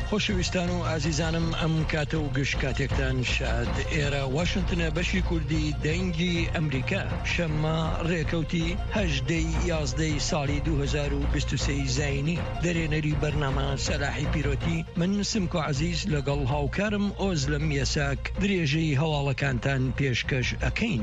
خۆشەویستان و ئازیزانم ئەم کاتە و گشت کاتێکتان شاد. ئێرە واشنگتنە بەشی کوردی دەنگی ئەمریکا شەممە ڕێکەوتی 11 ساڵی 2023 زاینی دەرێنەری بەرنامە سەلاحی پیرۆتی من سمکۆ عەزیز لەگەڵ هاوکارم ئۆزلەم یەساک درێژەی هەواڵەکانتان پێشکەش ئەکەین.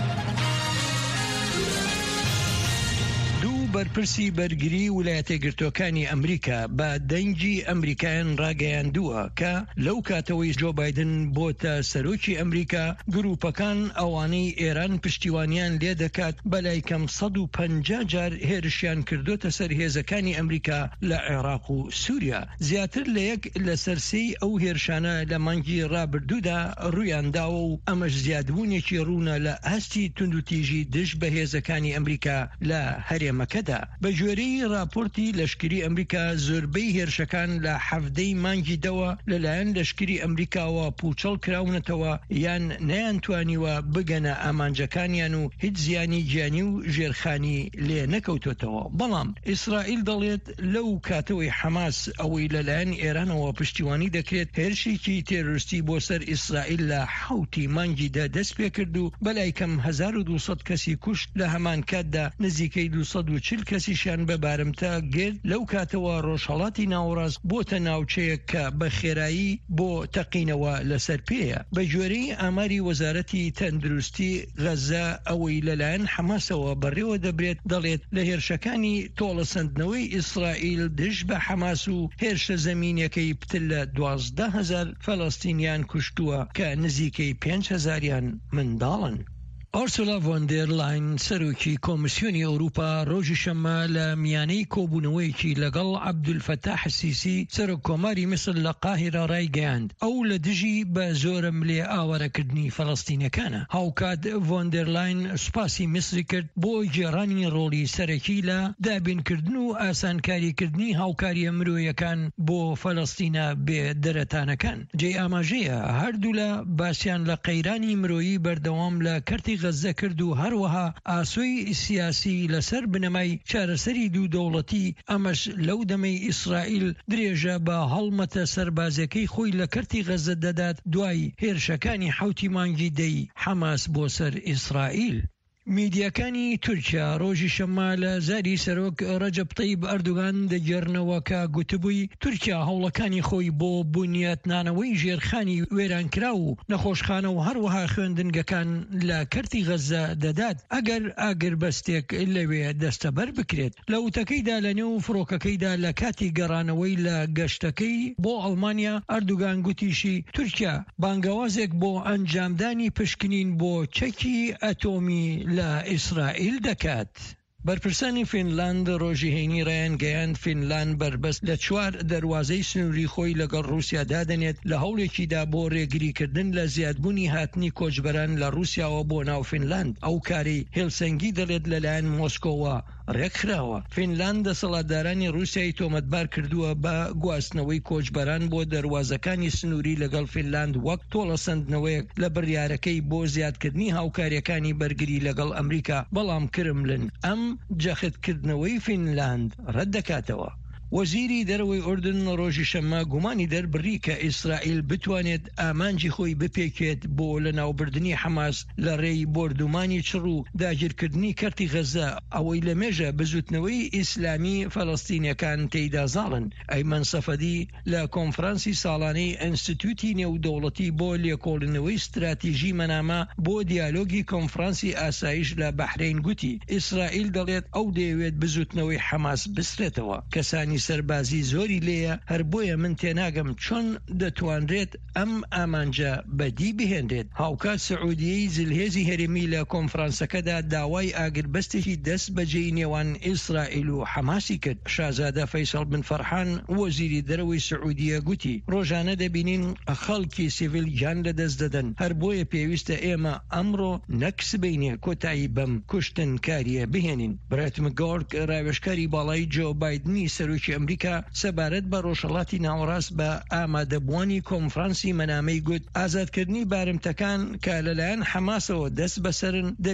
بەرپرسی بەرگری ویلایەتە گرتوەکانی ئەمریکا بە دەنگی ئەمریکایان ڕاگەیاندووە کە لەو کاتەوەی جۆ بایدن بۆتە سەرۆکی ئەمریکا گروپەکان ئەوانەی ئێران پشتیوانیان لێ دەکات بەلای کەم 150 جار هێرشیان کردوتە سەر هێزەکانی ئەمریکا لە عێراق و سووریا. زیاتر لە یەک لە سەرسەی ئەو هێرشانە لە مانگی ڕابردوودا ڕوویانداوە و ئەمەش زیادبوونێکی ڕوونە لە هەستی توندوتیژی دژ بە هێزەکانی ئەمریکا لە هەرێمەکە. بە گوێرەی راپۆرتی لەشکری ئەمریکا زۆربەی هێرشەکان لە حەڤدەی مانگی دەوە لەلایەن لەشکری ئەمریکاوە پوچەڵ کراونەتەوە یان نەیانتوانیوە بگەنە ئامانجەکانیان و هیچ زیانی گیانی و ژێرخانی لێ نەکەوتوتەوە. بەڵام ئیسرائیل دەڵێت لەو کاتەوەی حەماس ئەوەی لەلایەن ئێرانەوە پشتیوانی دەکرێت هێرشێکی تێرۆریستی بۆ سەر ئیسرائیل لە حوتی مانگیدا دەست پێ کرد و بەلای کەم 1200 کەسی کوشت لە هەمان کاتدا نزیکەی 240 کەسیشان بە بارمتە گرت. لەو کاتەوە ڕۆژهەڵاتی ناوەڕاست بۆتە ناوچەیە کە بە خێرایی بۆ تەقینەوە لەسەر پێیە. بە گوێرەی ئاماری وەزارەتی تەندروستی غەزە ئەوەی لەلایەن حەماسەوە بەڕێوە دەبرێت دەڵێت لە هێرشەکانی تۆڵەسەندنەوەی ئیسرائیل دژ بە حەماس و هێرشە زەمینیەکەی پتر لە 12,000 فەڵەستینیان کوشتووە کە نزیکەی 5,000یان منداڵن. ئۆرسولا ڤۆن دێر لاین سەرۆکی کۆمیسیۆنی ئەوروپا ڕۆژی شەممە لە میانەی کۆبوونەوەیەکی لەگەڵ عەبدولفەتاح السیسی سەرۆک کۆماری میسر لە قاهیرە ڕایگەیاند ئەو لە دژی بە زۆرم لێ ئاوارەکردنی فەڵەستینەکانە. هاوکات ڤۆن دێر لاین سوپاسی میسری کرد بۆ گێڕانی ڕۆڵی سەرەکی لە دابینکردن و ئاسانکاریکردنی هاوکاریە مرۆیەکان بۆ فەڵەستینە بێ دەرەتانەکان. جێ ئاماژەیە هەردوو لە باسییان لە قەیرانی مرۆیی بەردەوام لە کەرتی غەزە کرد و هەروەها ئاسۆی سیاسی لەسەر بنەمای چارەسەری دوو دەوڵەتی. ئەمەش لەو دەمەی ئیسرائیل درێژە بە هەڵمەتە سەربازەکەی خۆی لە کەرتی غەزە دەدات دوای هێرشەکانی حوتی مانگی دەی حەماس بۆ سەر ئیسرائیل. میدیاکانی تورکیا ڕۆژی شەممە لە زاری سەرۆک ڕەجەب تەیب ئەردوغان دەگێڕنەوە کە گوتبووی تورکیا هەوڵەکانی خۆی بۆ بنیاتنانەوەی ژێرخانی وێرانکرا و نەخۆشخانە و هەروەها خوێندنگەکان لە کەرتی غەزە دەدات ئەگەر ئاگربەستێک لەوێ دەستەبەر بکرێت. لە وتەکەیدا لە نێو فڕۆکەکەیدا لە کاتی گەڕانەوەی لە گەشتەکەی بۆ ئەڵمانیا ئەردوغان گوتیشی تورکیا بانگەوازێک بۆ ئەنجامدانی پشکنین بۆ چەکی ئەتۆمی لە ئیسرائیل دەکات. بەرپرسانی فینلاند ڕۆژی هەینی ڕایان گەیاند فینلاند بربەست لە 4 دەواازەی سنووری خۆی لەگەڵ رووسیا دادەنێت لە هەوڵێکیدا بۆ ڕێگریکردن لە زیادبوونی هاتنی کۆچبەران لە رووسیاوە بۆ ناو فینلاند. ئەو کاری هێلسەنگی دەڵێت لەلایەن مۆسکۆوە ڕێکخراوە. فینلاند دەسەڵاتدارانی رووسیای تۆمەتبار کردووە بە گواستنەوەی کۆچبەران بۆ دەواازەکانی سنووری لەگەڵ فینلاند وەک تۆڵەسەندنەوەیەک لە بڕیارەکەی بۆ زیادکردنی هاوکاریەکانی بەرگری لەگەڵ ئەمریکا. بەڵام کرملن ئەم جەختکردنەوەی فینلاند ڕەت دەکاتەوە. وەزیری دەرەوەی ئوردن ڕۆژی شەممە گومانی دەربڕی کە ئیسرائیل بتوانێت ئامانجی خۆی بپێکێت بۆ لە ناوبردنی حەماس لە ڕێی بردومانی چڕ و داگیرکردنی کەرتی غەزە ئەوەی لە مێژە بزوتنەوەی ئیسلامی فەڵەستینیەکان تێیدا زاڵن. ئەیمەن سەفەدی لە کۆنفرانسی ساڵانەی ئینستیتوتی نێودەوڵەتی بۆ لێکۆڵینەوەی استراتیژی مەنامە بۆ دیالۆگی کۆنفرانسی ئاسایش لە بەحرین گوتی ئیسرائیل دەڵێت ئەو دەیەوێت بزوتنەوەی حەماس بسرێتەوە. کەسانی سەربازی زۆری لێیە هەر بۆیە من تێناگەم چۆن دەتوانرێت ئەم ئامانجە بەدی بهێنرێت. هاوکات سعودیەی زلهێزی هەرێمی لە کۆنفرانسەکەدا داوای ئاگربەستێکی دەست بەجێی نێوان ئیسرائیل و حەماسی کرد. شازادە فەیسەڵ بن فەرحان وەزیری دەرەوەی سعودیە گوتی ڕۆژانە دەبینین خەڵکی سیڤیل گیان لەدەست دەدەن هەر بۆیە پێویستە ئێمە ئەمڕۆ نەکسبینێ کۆتایی بەم کوشتن کاریە بهێنین. برایتم گۆرک ڕاوێژکاری باڵای جۆ بایدنی سەرۆکی ئەمریکا سەبارەت بە ڕۆژهەڵاتی ناوەڕاست بە ئامادەبوانی کۆنفرانسی مەنامەی گوت ئازادکردنی بارمتەکان کە لەلایەن حەماسەوە دەست بەسەرن